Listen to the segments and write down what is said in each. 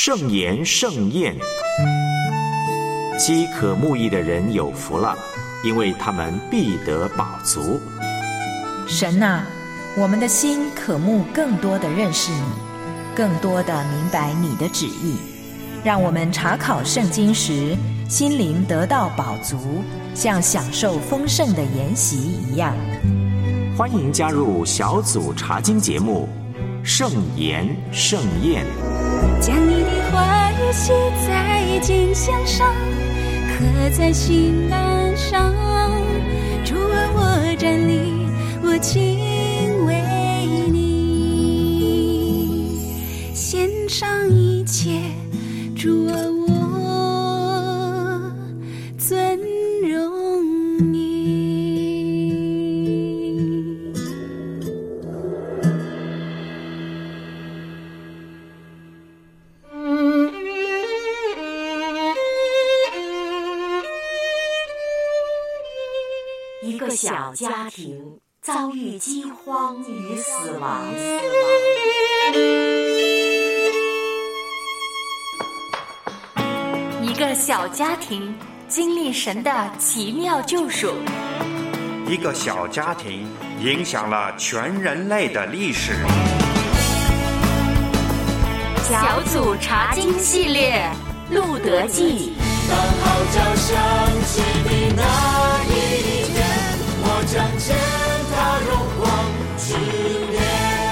圣言盛宴。饥渴慕义的人有福了，因为他们必得饱足。 神啊，我们的心渴慕更多的认识你，更多的明白你的旨意，让我们查考圣经时心灵得到饱足，像享受丰盛的筵席一样。 欢迎加入小组查经节目圣言盛宴。 将你的话语写在经箱上，刻在心板上。主啊，我站立，我敬畏你，献上一切。主啊，我尊荣你。 一个小家庭遭遇饥荒与死亡。一个小家庭经历神的奇妙救赎。 一个小家庭影响了全人类的历史。 小组查经系列《路得记》。 当号角响起的那一天，我将见他荣光之面。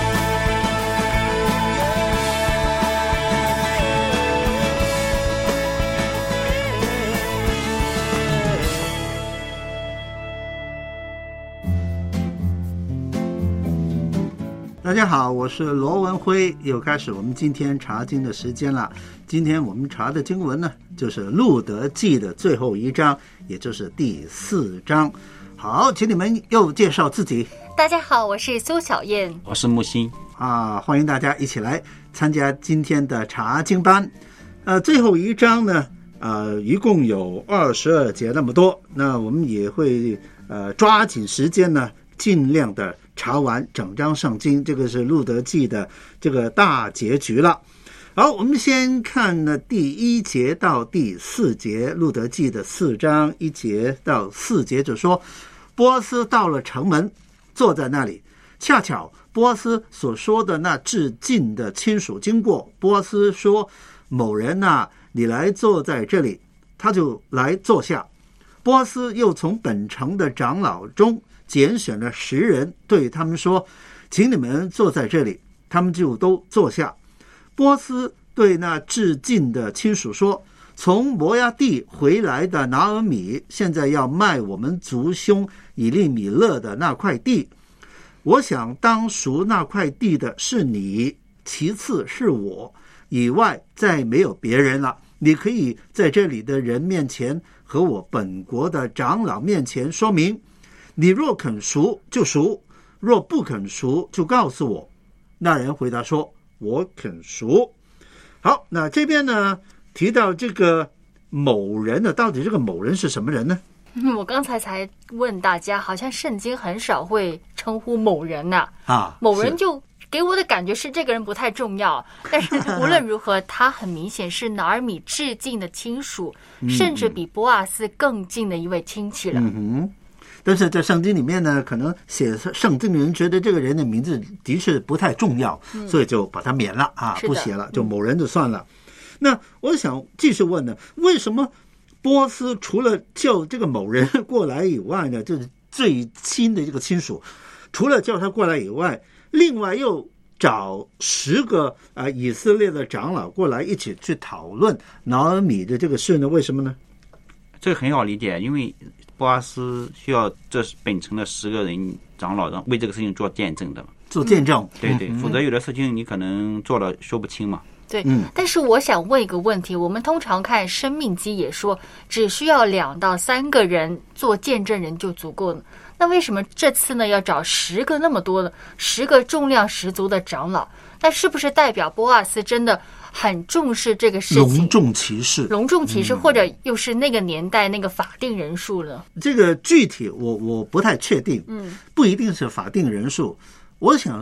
大家好，我是罗文辉，又开始我们今天查经的时间了。今天我们查的经文呢，就是路得记的最后一章，也就是第4章。好，请你们又介绍自己。 大家好，我是苏小燕， 我是木星啊，欢迎大家一起来参加今天的查经班。最后一章呢，一共有22节那么多，那我们也会抓紧时间呢，尽量的查完整章圣经，这个是路得记的这个大结局了。好，我们先看呢第1节到第4节，路得记的4章1节到4节就说，波阿斯到了城门，坐在那里，恰巧波阿斯所说的那至近的亲属经过，波阿斯说，某人啊，你来坐在这里，他就来坐下。波阿斯又从本城的长老中拣选了10人，对他们说，请你们坐在这里，他们就都坐下。波阿斯对那至近的亲属说，从摩押地回来的拿俄米现在要卖我们族兄以利米勒的那块地，我想当赎那块地的是你，其次是我，以外再没有别人了。你可以在这里的人面前和我本国的长老面前说明，你若肯赎就赎，若不肯赎就告诉我。那人回答说，我肯赎。好，那这边呢提到这个某人呢，到底这个某人是什么人呢？ 我刚才问大家，好像圣经很少会称呼某人呐。某人就给我的感觉是这个人不太重要，但是无论如何，他很明显是拿俄米至近的亲属，甚至比波阿斯更近的一位亲戚了。 但是在圣经里面呢，可能写圣经的人觉得这个人的名字的确不太重要，所以就把他免了不写了，就某人就算了。那我想继续问呢，为什么波阿斯除了叫这个某人过来以外呢，就是最亲的这个亲属，除了叫他过来以外，另外又找10个以色列的长老过来一起去讨论拿俄米的这个事呢？为什么呢？ 这个很好理解，因为波阿斯需要这本城的10个人长老为这个事情做见证的， 做见证。 对对，否则有的事情你可能做了说不清嘛。 对，但是我想问一个问题，我们通常看生命记也说只需要2到3个人做见证人就足够了，那为什么这次呢要找10个那么多的10个重量十足的长老？那是不是代表波阿斯真的很重视这个事情， 隆重其事， 或者又是那个年代那个法定人数呢？ 这个具体我不太确定，不一定是法定人数。我想是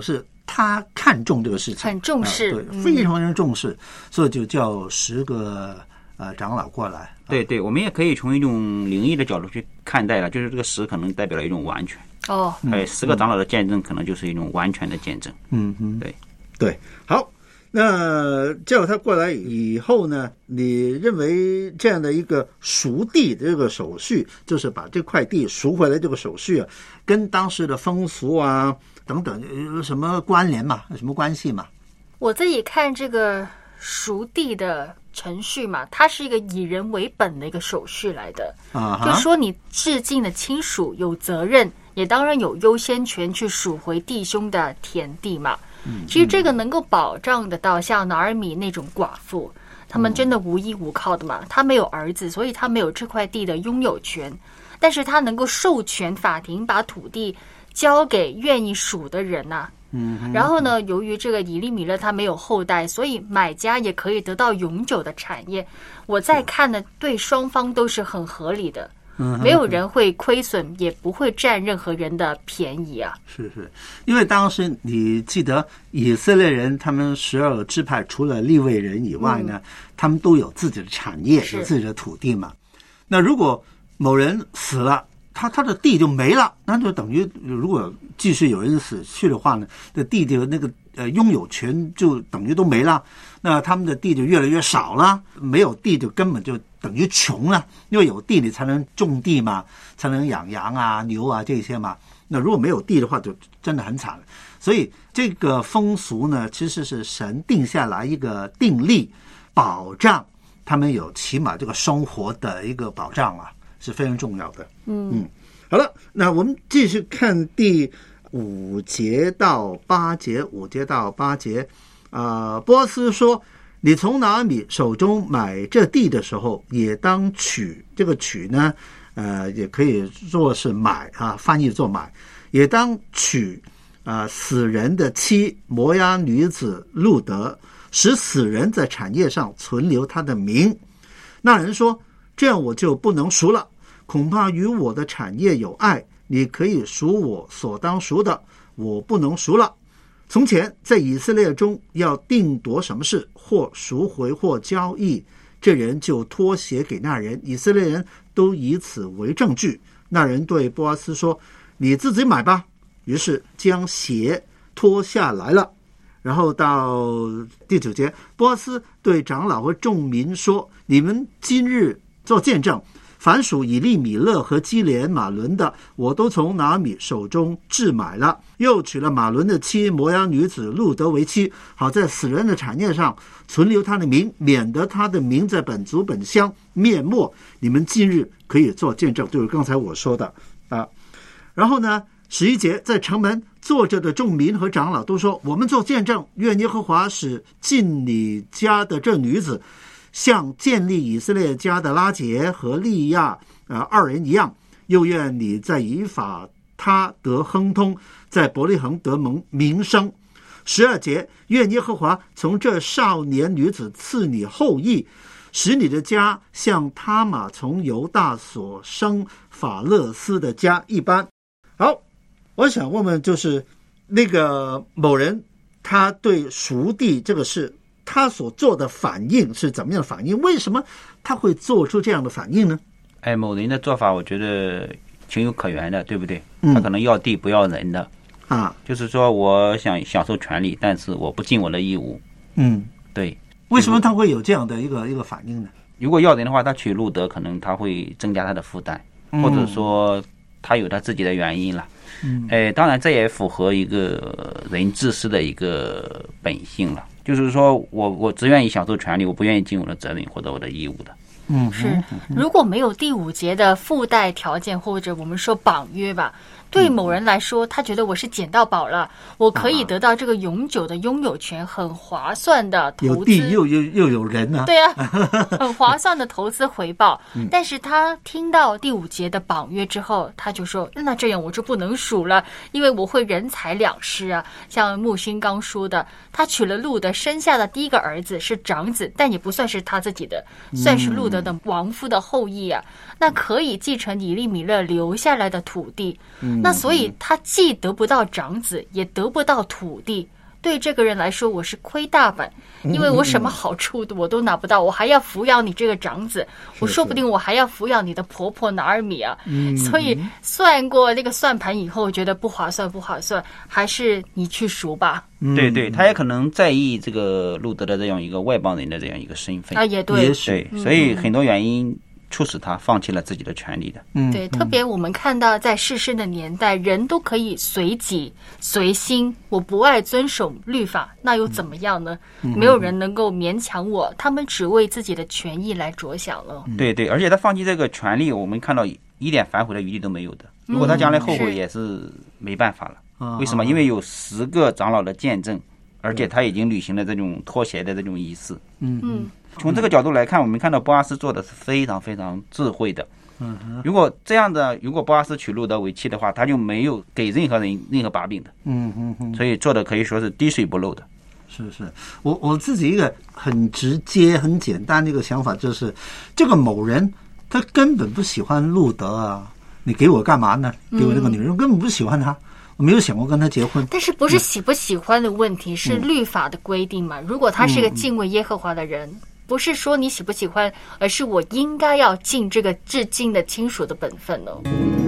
他看重这个事情， 很重视， 对，非常非常重视，所以就叫10个长老过来。 对对，我们也可以从一种灵异的角度去看待了，就是这个10可能代表了一种完全。10个长老的见证可能就是一种完全的见证。 对，好。那叫他过来以后呢，你认为这样的一个赎地的这个手续，就是把这块地赎回来这个手续啊，跟当时的风俗啊等等有什么关联嘛？有什么关系嘛？ 我自己看这个赎地的程序嘛，它是一个以人为本的一个手续来的，就是说你致敬的亲属有责任，也当然有优先权去赎回弟兄的田地嘛。其实这个能够保障得到像拿尔米那种寡妇，他们真的无依无靠的嘛，他没有儿子，所以他没有这块地的拥有权，但是他能够授权法庭把土地交给愿意赎的人啊。然后呢，由于这个以利米勒他没有后代，所以买家也可以得到永久的产业。我在看呢，对双方都是很合理的。没有人会亏损，也不会占任何人的便宜啊。 是，因为当时你记得以色列人他们12个支派除了利未人以外呢，他们都有自己的产业，有自己的土地嘛。那如果某人死了，他的地就没了，那就等于如果继续有人死去的话呢，这地就那个拥有权就等于都没了，那他们的地就越来越少了，没有地就根本就等于穷了，因为有地你才能种地嘛，才能养羊啊牛啊这些嘛，那如果没有地的话就真的很惨了。所以这个风俗呢，其实是神定下来一个定例，保障他们有起码这个生活的一个保障啊，是非常重要的。好了，那我们继续看第5节到8节，5节到8节。波阿斯说，你从拿俄米手中买这地的时候，也当取，这个取呢，也可以做是买啊，翻译做买，也当取死人的妻摩押女子路德，使死人在产业上存留他的名。那人说，这样我就不能赎了，恐怕与我的产业有碍，你可以赎我所当赎的，我不能赎了。从前在以色列中要定夺什么事，或赎回或交易，这人就脱鞋给那人，以色列人都以此为证据。那人对波阿斯说，你自己买吧。于是将鞋脱下来了。然后到第9节，波阿斯对长老和众民说，你们今日做见证，凡属以利米勒和基连马伦的，我都从拿俄米手中置买了，又娶了马伦的妻摩押女子路德为妻，好在死人的产业上存留他的名，免得他的名在本族本乡灭没。你们今日可以做见证，就是刚才我说的啊。然后呢，11节，在城门坐着的众民和长老都说，我们做见证，愿耶和华使进你家的这女子像建立以色列家的拉结和利亚二人一样，又愿你在以法他得亨通，在伯利恒得名声。12节，愿耶和华从这少年女子赐你后裔，使你的家像他玛从犹大所生法勒斯的家一般。好，我想问问，就是那个某人他对赎地这个事，他所做的反应是怎么样的反应？为什么他会做出这样的反应呢？ 某人的做法我觉得情有可原的，对不对？他可能要地不要人的就是说我想享受权利，但是我不尽我的义务。对。 为什么他会有这样的一个反应呢？ 如果要人的话，他娶路德可能他会增加他的负担，或者说他有他自己的原因了。当然这也符合一个人自私的一个本性了，就是说我只愿意享受权利，我不愿意尽我的责任或者我的义务的。 是，如果没有第5节的附带条件，或者我们说绑约吧，对某人来说，他觉得我是捡到宝了，我可以得到这个永久的拥有权，很划算的投资， 有地又有人啊， 对啊，很划算的投资回报。但是他听到第5节的绑约之后，他就说，那这样我就不能赎了，因为我会人财两失啊。像木星刚说的，他娶了路德生下的第一个儿子是长子，但也不算是他自己的，算是路德的亡夫的后裔啊，那可以继承以利米勒留下来的土地。那所以他既得不到长子，也得不到土地， 对这个人来说我是亏大本，因为我什么好处我都拿不到，我还要抚养你这个长子，我说不定我还要抚养你的婆婆拿尔米啊。所以算过那个算盘以后，我觉得不划算，还是你去赎吧。 对对，他也可能在意这个路德的这样一个外邦人的这样一个身份啊，也对， 对，所以很多原因促使他放弃了自己的权利的。 对，特别我们看到在世世的年代，人都可以随己随心，我不爱遵守律法，那又怎么样呢？没有人能够勉强我，他们只为自己的权益来着想了。 对对，而且他放弃这个权利，我们看到一点反悔的余地都没有的。如果他将来后悔，也是没办法了。为什么？因为有10个长老的见证，而且他已经履行了这种脱鞋的这种仪式。从这个角度来看，我们看到波阿斯做的是非常非常智慧的。如果这样的，如果波阿斯娶路德为妻的话，他就没有给任何人任何把柄的。所以做的可以说是滴水不漏的。 是，我自己一个很直接、很简单的一个想法就是，这个某人他根本不喜欢路德啊，你给我干嘛呢？给我这个女人，根本不喜欢他。我没有想过跟他结婚， 但是不是喜不喜欢的问题，是律法的规定嘛？如果他是个敬畏耶和华的人，不是说你喜不喜欢，而是我应该要尽这个至亲的亲属的本分哦。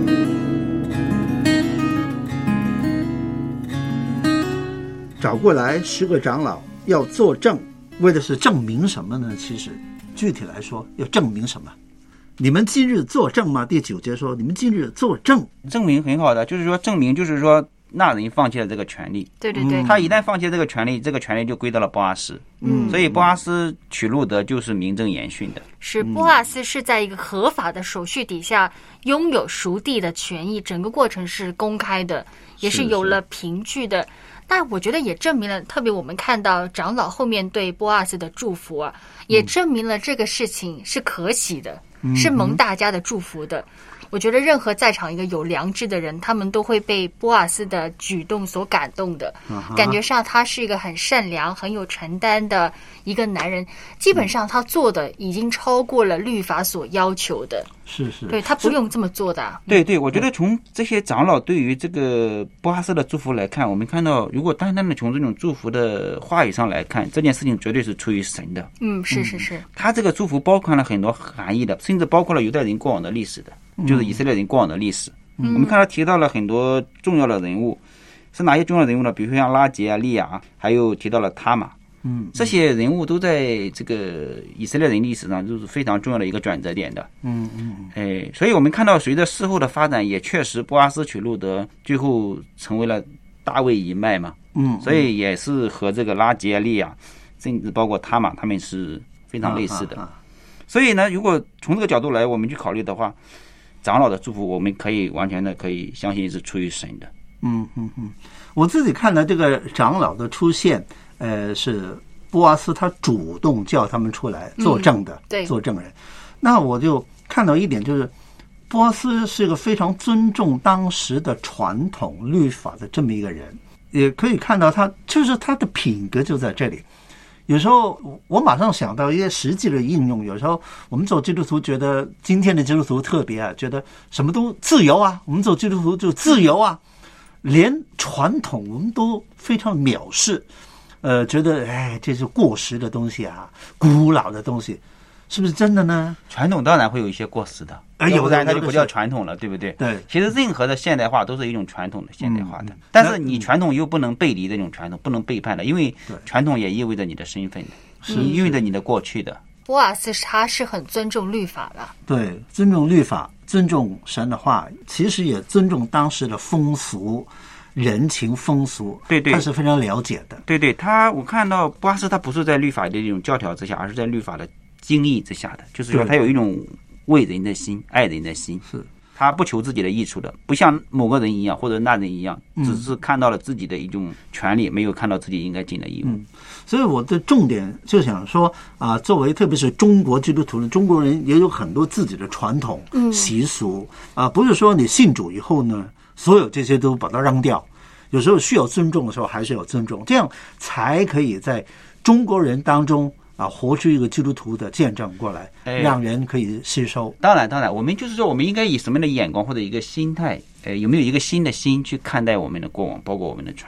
找过来10个长老要作证，为的是证明什么呢？其实具体来说，要证明什么？你们今日作证吗？第9节说，你们今日作证。 证明很好的，就是说证明，就是说那人放弃了这个权利。 对对对， 他一旦放弃这个权利，这个权利就归到了波阿斯。所以波阿斯娶路德就是名正言顺的。 是，波阿斯是在一个合法的手续底下拥有赎地的权益，整个过程是公开的，也是有了凭据的。但我觉得也证明了，特别我们看到长老后面对波阿斯的祝福啊，也证明了这个事情是可喜的，是蒙大家的祝福的。我觉得任何在场一个有良知的人，他们都会被波阿斯的举动所感动的，感觉上他是一个很善良、很有承担的一个男人。基本上他做的已经超过了律法所要求的。 是， 对，他不用这么做的啊。 对对，我觉得从这些长老对于这个波阿斯的祝福来看，我们看到，如果单单的从这种祝福的话语上来看，这件事情绝对是出于神的。 是。 他这个祝福包括了很多含义的，甚至包括了犹太人过往的历史的。就是以色列人过往的历史，我们看到提到了很多重要的人物，是哪些重要人物呢？比如说像拉结啊、利亚，还有提到了他玛，这些人物都在这个以色列人历史上就是非常重要的一个转折点的。所以我们看到随着事后的发展，也确实波阿斯娶路德最后成为了大卫一脉嘛，所以也是和这个拉结啊、利亚，甚至包括他玛，他们是非常类似的。所以呢，如果从这个角度来我们去考虑的话，长老的祝福，我们可以完全的可以相信是出于神的。 我自己看了这个长老的出现，是波阿斯他主动叫他们出来作证的， 对， 作证人。那我就看到一点，就是波阿斯是一个非常尊重当时的传统律法的这么一个人，也可以看到他就是他的品格就在这里。有时候我马上想到一些实际的应用，有时候我们做基督徒觉得今天的基督徒特别啊，觉得什么都自由啊，我们做基督徒就自由啊，连传统我们都非常藐视，觉得这是过时的东西啊，古老的东西，是不是真的呢？ 传统当然会有一些过时的，有的它就不叫传统了，对不对？ 对， 其实任何的现代化都是一种传统的现代化的，但是你传统又不能背离这种传统，不能背叛的，因为传统也意味着你的身份的，意味着你的过去的。 波阿斯他是很尊重律法的， 对，尊重律法，尊重神的话，其实也尊重当时的风俗。人情风俗， 对， 他是非常了解的。 对，我看到波阿斯他不是在律法的这种教条之下，而是在律法的精义之下的，就是说他有一种为人的心、爱人的心， 是他不求自己的益处的，不像某个人一样或者那人一样，只是看到了自己的一种权利，没有看到自己应该尽的义务。 所以我的重点就想说啊，作为特别是中国基督徒的中国人，也有很多自己的传统习俗啊，不是说你信主以后呢，所有这些都把它扔掉，有时候需要尊重的时候还是要尊重，这样才可以在中国人当中活出一个基督徒的见证过来，让人可以吸收。 当然，我们就是说，我们应该以什么样的眼光或者一个心态，有没有一个新的心去看待我们的过往，包括我们的传统？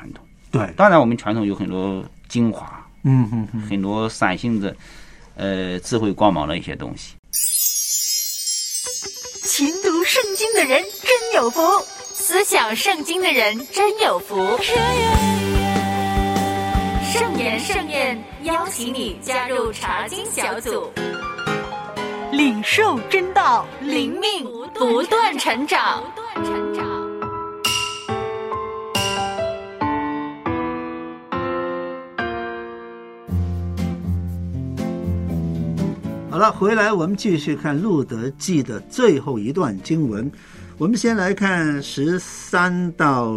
对， 当然我们传统有很多精华，很多闪性的智慧光芒的一些东西。 勤读圣经的人真有福，思想圣经的人真有福。圣言圣宴邀请你加入查经小组，领受真道，灵命不断成长。 好了，回来我们继续看《路德记》的最后一段经文。我们先来看13到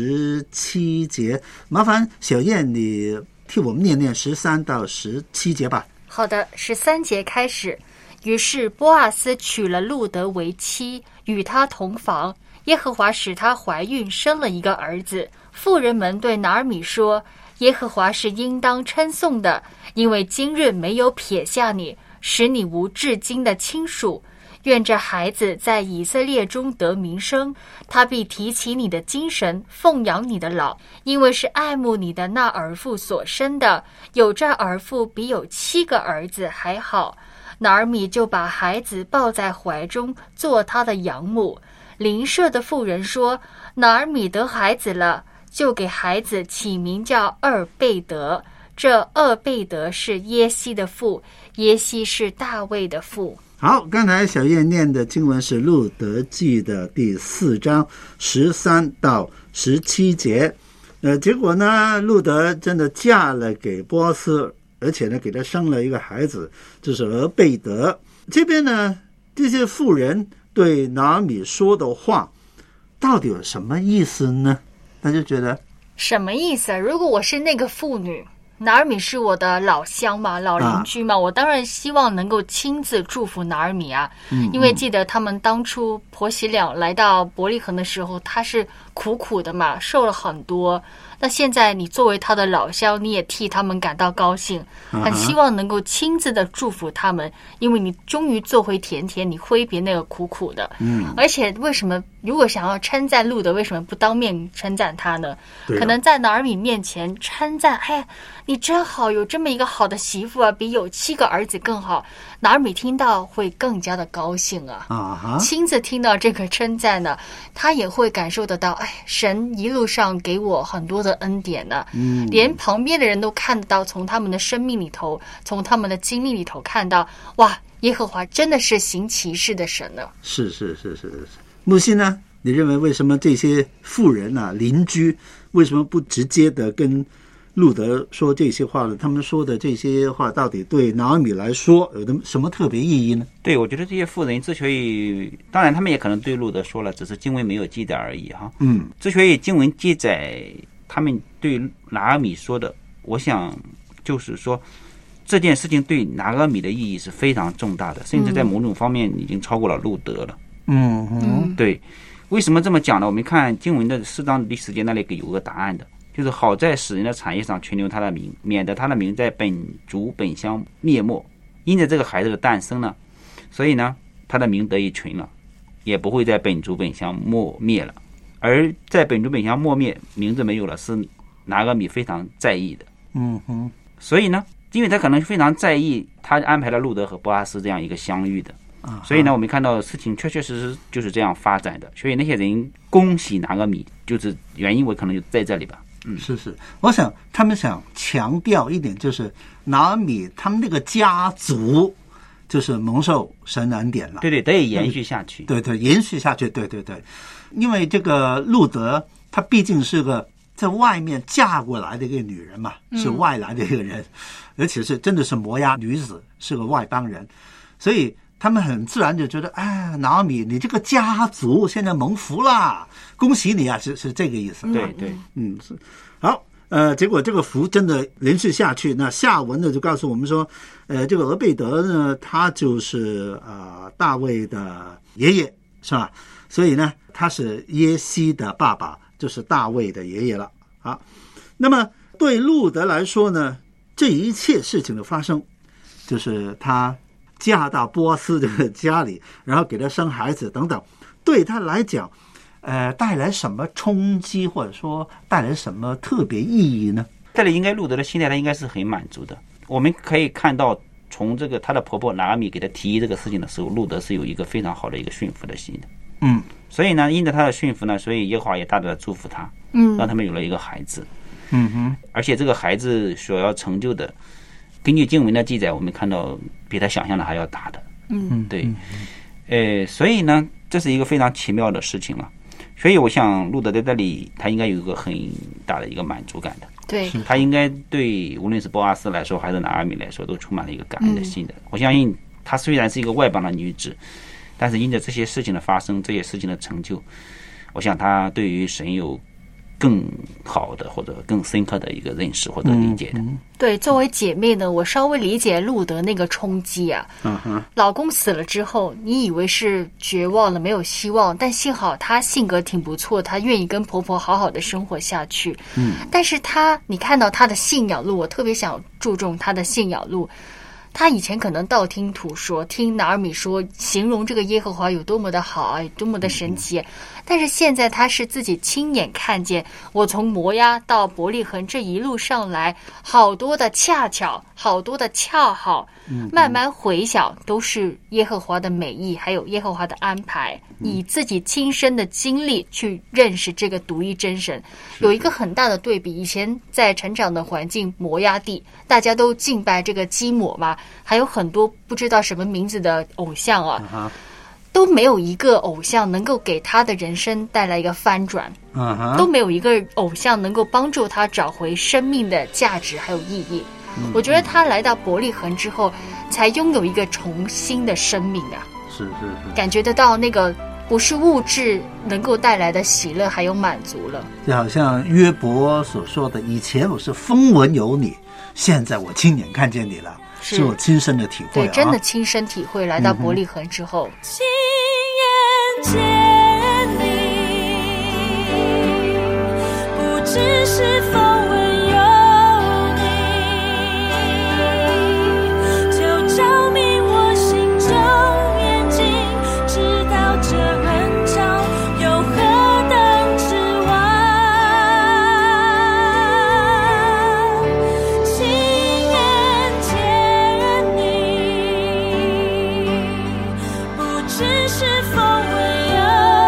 17节，麻烦小燕你替我们念念13到17节吧。 好的，13节开始。于是波阿斯娶了路德为妻，与他同房。耶和华使她怀孕，生了一个儿子。妇人们对拿尔米说：耶和华是应当称颂的，因为今日没有撇下你，使你无至今的亲属。愿这孩子在以色列中得名声，他必提起你的精神，奉养你的老，因为是爱慕你的那儿妇所生的。有这儿妇比有7个儿子还好。拿尔米就把孩子抱在怀中，做他的养母。邻舍的妇人说：拿尔米得孩子了，就给孩子起名叫厄贝德。这厄贝德是耶西的父，耶西是大卫的父。 好，刚才小燕念的经文是《路德记》的第4章13到17节。结果呢，路德真的嫁了给波阿斯，而且呢，给他生了一个孩子，就是俄贝德。这边呢，这些妇人对拿尔米说的话，到底有什么意思呢？大家觉得什么意思啊？如果我是那个妇女，拿尔米是我的老乡嘛，老邻居嘛，我当然希望能够亲自祝福拿尔米啊。因为记得他们当初婆媳俩来到伯利恒的时候，他是苦苦的嘛，受了很多。那现在你作为他的老乡，你也替他们感到高兴，很希望能够亲自的祝福他们，因为你终于做回甜甜，你挥别那个苦苦的。而且为什么如果想要称赞路德，为什么不当面称赞他呢？可能在拿尔米面前称赞，哎，你真好，有这么一个好的媳妇啊，比有7个儿子更好。拿尔米听到会更加的高兴啊！亲自听到这个称赞呢，他也会感受得到，哎，神一路上给我很多的恩典呢。连旁边的人都看得到，从他们的生命里头，从他们的经历里头看到，哇，耶和华真的是行奇事的神呢。是。 木心呢？你认为为什么这些妇人啊、邻居为什么不直接的跟路德说这些话呢？他们说的这些话到底对拿尔米来说有的什么特别意义呢？ 对，我觉得这些妇人之所以，当然他们也可能对路德说了，只是经文没有记载而已哈。之所以经文记载他们对拿尔米说的，我想就是说这件事情对拿尔米的意义是非常重大的，甚至在某种方面已经超过了路德了。对，为什么这么讲呢？我们看经文的4章第10节那里有个答案的，就是好在使人的产业上存留他的名，免得他的名在本族本乡灭没。因着这个孩子的诞生呢，所以呢他的名得以存了，也不会在本族本乡没灭了。而在本族本乡没灭，名字没有了，是拿尔米非常在意的。所以呢，因为他可能非常在意，他安排了路德和波阿斯这样一个相遇的。所以呢，我们看到事情确确实实就是这样发展的。所以那些人恭喜拿尔米，就是原因我可能就在这里吧。 是，我想他们想强调一点，就是拿尔米他们那个家族就是蒙受神恩典了。 对，得以延续下去。 对，延续下去。对，因为这个路德她毕竟是个在外面嫁过来的一个女人嘛，是外来的一个人，而且是真的是摩押女子，是个外邦人，所以他们很自然就觉得，哎，拿尔米，你这个家族现在蒙福啦，恭喜你啊，是这个意思。 对， 是好。结果这个福真的连续下去，那下文呢就告诉我们说，这个俄贝德呢，他就是大卫的爷爷，是吧？所以呢，他是耶西的爸爸，就是大卫的爷爷了啊。那么对路德来说呢，这一切事情的发生，就是他嫁到波斯的家里，然后给他生孩子等等，对他来讲， 带来什么冲击，或者说带来什么特别意义呢？ 这里应该路德的心态，他应该是很满足的。我们可以看到，从这个他的婆婆拿俄米给他提议这个事情的时候，路德是有一个非常好的一个驯服的心的。所以呢，因着他的驯服呢，所以耶和华也大大的祝福他，让他们有了一个孩子。而且这个孩子所要成就的，根据经文的记载，我们看到比他想象的还要大的。对，所以呢，这是一个非常奇妙的事情了。所以我想路德在这里他应该有一个很大的一个满足感的。 对， 他应该对无论是波阿斯来说还是拿俄米来说都充满了一个感恩的心的。我相信她虽然是一个外邦的女子，但是因着这些事情的发生，这些事情的成就，我想她对于神有更好的或者更深刻的一个认识或者理解的。 对，作为姐妹呢，我稍微理解路德那个冲击啊。老公死了之后，你以为是绝望了，没有希望，但幸好她性格挺不错，她愿意跟婆婆好好的生活下去。但是你看到她的信仰路，我特别想注重她的信仰路。他以前可能道听途说，听拿俄米说，形容这个耶和华有多么的好啊，有多么的神奇。但是现在他是自己亲眼看见，我从摩押到伯利恒这一路上来，好多的恰巧，好多的恰好，慢慢回想，都是耶和华的美意，还有耶和华的安排，以自己亲身的经历去认识这个独一真神。有一个很大的对比，以前在成长的环境摩押地，大家都敬拜这个基抹嘛，还有很多不知道什么名字的偶像啊，都没有一个偶像能够给他的人生带来一个翻转，都没有一个偶像能够帮助他找回生命的价值还有意义。我觉得他来到伯利恒之后，才拥有一个重新的生命啊， 是， 感觉得到那个不是物质能够带来的喜乐还有满足了。 就好像约伯所说的，以前我是风闻有你，现在我亲眼看见你了，是我亲身的体会。 对，真的亲身体会。来到伯利恒之后， 亲眼见你，不知是否闻有你，就照明我心中眼睛，知道这人潮有何等之望。亲眼见你，不知是否闻有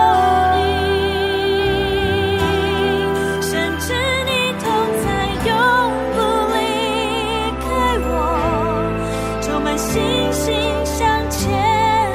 你，深知你同在永不离开我，充满信心向前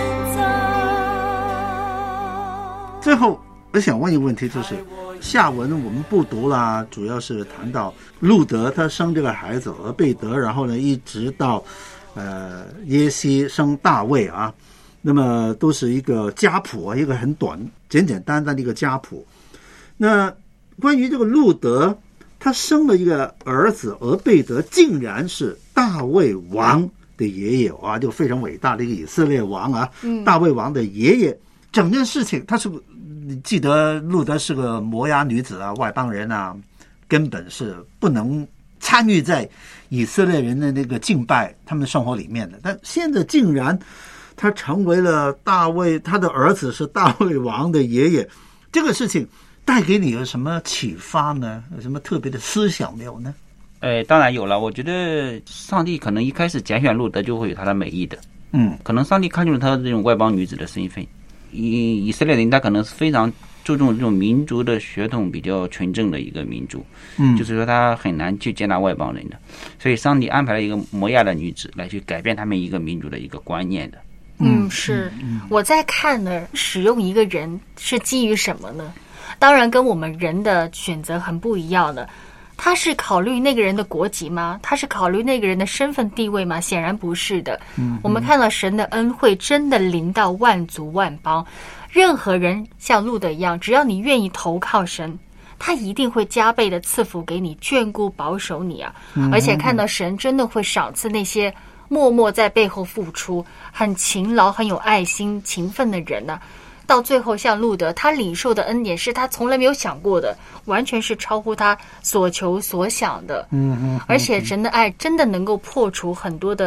走。 最后我想问一个问题，就是下文我们不读啦，主要是谈到路德他生这个孩子俄贝德，然后呢一直到耶西生大卫啊，那么都是一个家谱，一个很简简单单的一个家谱。那关于这个路德，他生了一个儿子俄贝德，竟然是大卫王的爷爷啊，就非常伟大的一个以色列王啊，大卫王的爷爷。整件事情，他是你记得路德是个摩押女子啊，外邦人啊，根本是不能参与在以色列人的那个敬拜他们生活里面的。但现在竟然他成为了大卫，他的儿子是大卫王的爷爷，这个事情带给你有什么启发呢？有什么特别的思想没有呢？ 当然有了。我觉得上帝可能一开始拣选路德就会有他的美意的。可能上帝看中了他这种外邦女子的身份。以色列人他可能是非常注重这种民族的血统比较纯正的一个民族，就是说他很难去接纳外邦人的，所以上帝安排了一个摩押的女子来去改变他们一个民族的一个观念的。 是。我在看呢，使用一个人是基于什么呢？当然跟我们人的选择很不一样的。他是考虑那个人的国籍吗？他是考虑那个人的身份地位吗？显然不是的。我们看到神的恩惠真的临到万族万邦，任何人像路德一样，只要你愿意投靠神，他一定会加倍的赐福给你，眷顾保守你啊！而且看到神真的会赏赐那些默默在背后付出、很勤劳、很有爱心、勤奋的人呢。到最后像路德，他领受的恩典是他从来没有想过的，完全是超乎他所求所想的。而且神的爱真的能够破除很多的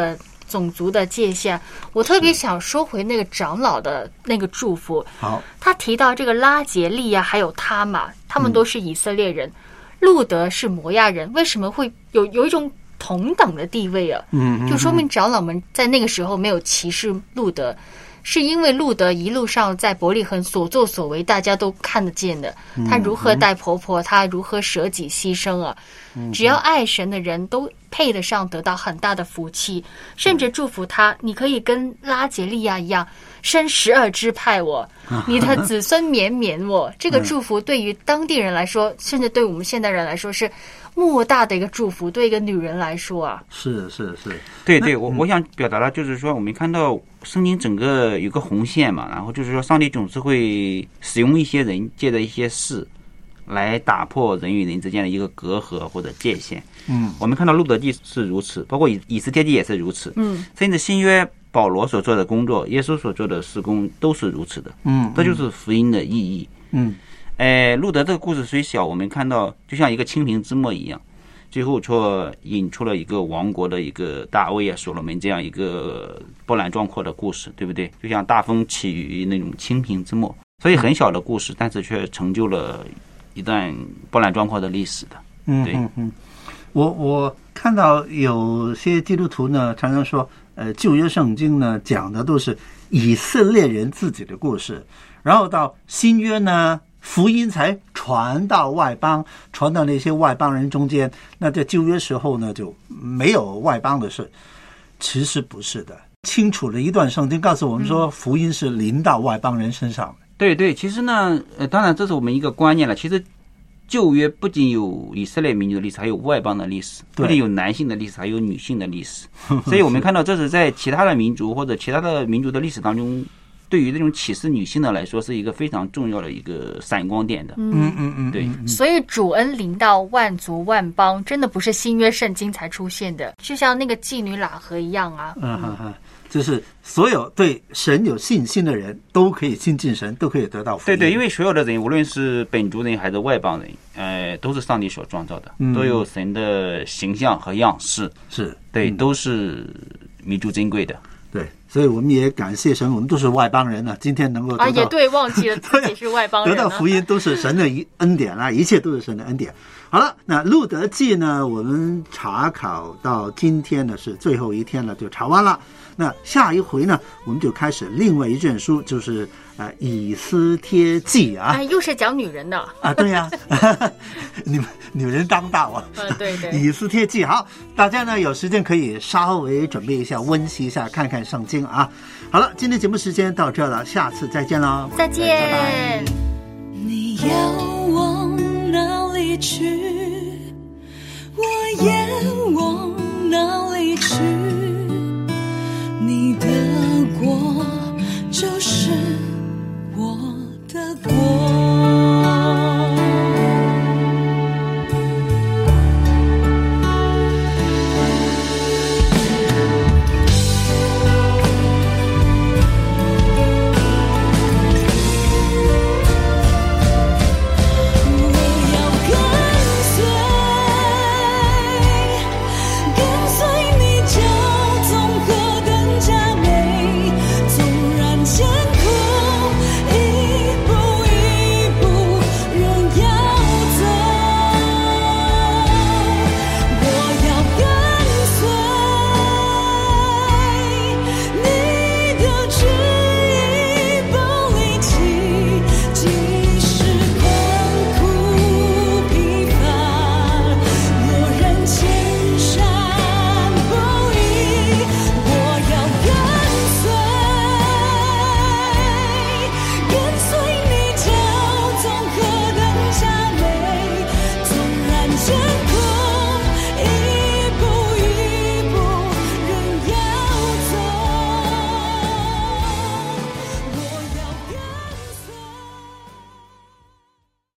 种族的界限。我特别想说回那个长老的那个祝福。 好， 他提到这个拉杰利亚还有他玛，他们都是以色列人，路德是摩亚人，为什么会有一种同等的地位啊？就说明长老们在那个时候没有歧视路德。是因为路德一路上在伯利恒所作所为，大家都看得见的。他如何带婆婆，他如何舍己牺牲啊！只要爱神的人都配得上得到很大的福气，甚至祝福他，你可以跟拉杰利亚一样生12支派我，你的子孙绵绵我。这个祝福对于当地人来说，甚至对我们现代人来说是莫大的一个祝福，对一个女人来说啊， 是， 对，我想表达的就是说，我们看到圣经整个有个红线嘛，然后就是说，上帝总是会使用一些人，借着一些事来打破人与人之间的一个隔阂或者界限。我们看到路德记是如此，包括以斯帖记也是如此。甚至新约保罗所做的工作，耶稣所做的事工都是如此的。这就是福音的意义。路德这个故事虽小，我们看到就像一个清平之末一样，最后引出了一个王国的一个大卫啊、所罗门这样一个波澜壮阔的故事，对不对？就像大风起于那种清平之末，所以很小的故事，但是却成就了一段波澜壮阔的历史的。对， 我看到有些基督徒呢，常常说，旧约圣经呢讲的都是以色列人自己的故事，然后到新约呢，福音才传到外邦，传到那些外邦人中间。那在旧约时候呢，就没有外邦的事。其实不是的，清楚的一段圣经告诉我们说，福音是临到外邦人身上的。 对，其实呢，当然这是我们一个观念了。其实旧约不仅有以色列民族的历史，还有外邦的历史，不仅有男性的历史，还有女性的历史。所以我们看到这是在其他的民族或者其他的民族的历史当中，对于这种启示女性的来说，是一个非常重要的一个闪光点的。对。 所以主恩临到万族万邦，真的不是新约圣经才出现的，就像那个妓女喇合一样啊。 就是所有对神有信心的人都可以亲近神，都可以得到福音。 对，因为所有的人，无论是本族人还是外邦人，都是上帝所创造的，都有神的形象和样式。 是， 对，都是弥足珍贵的。 对，所以我们也感谢神，我们都是外邦人今天能够得到也对，忘记了自己是外邦人得到福音都是神的恩典啦，一切都是神的恩典。好了，那路德记呢，我们查考到今天呢是最后一天了，就查完了。那下一回呢，我们就开始另外一卷书，就是以斯帖记啊。 又是讲女人的啊，对呀，女人当道啊。 对， 以斯帖记。好，大家呢有时间可以稍微准备一下，温习一下，看看圣经啊。好了，今天节目时间到这了，下次再见喽， 再见，拜拜。 你要往哪里去？我也往哪里去？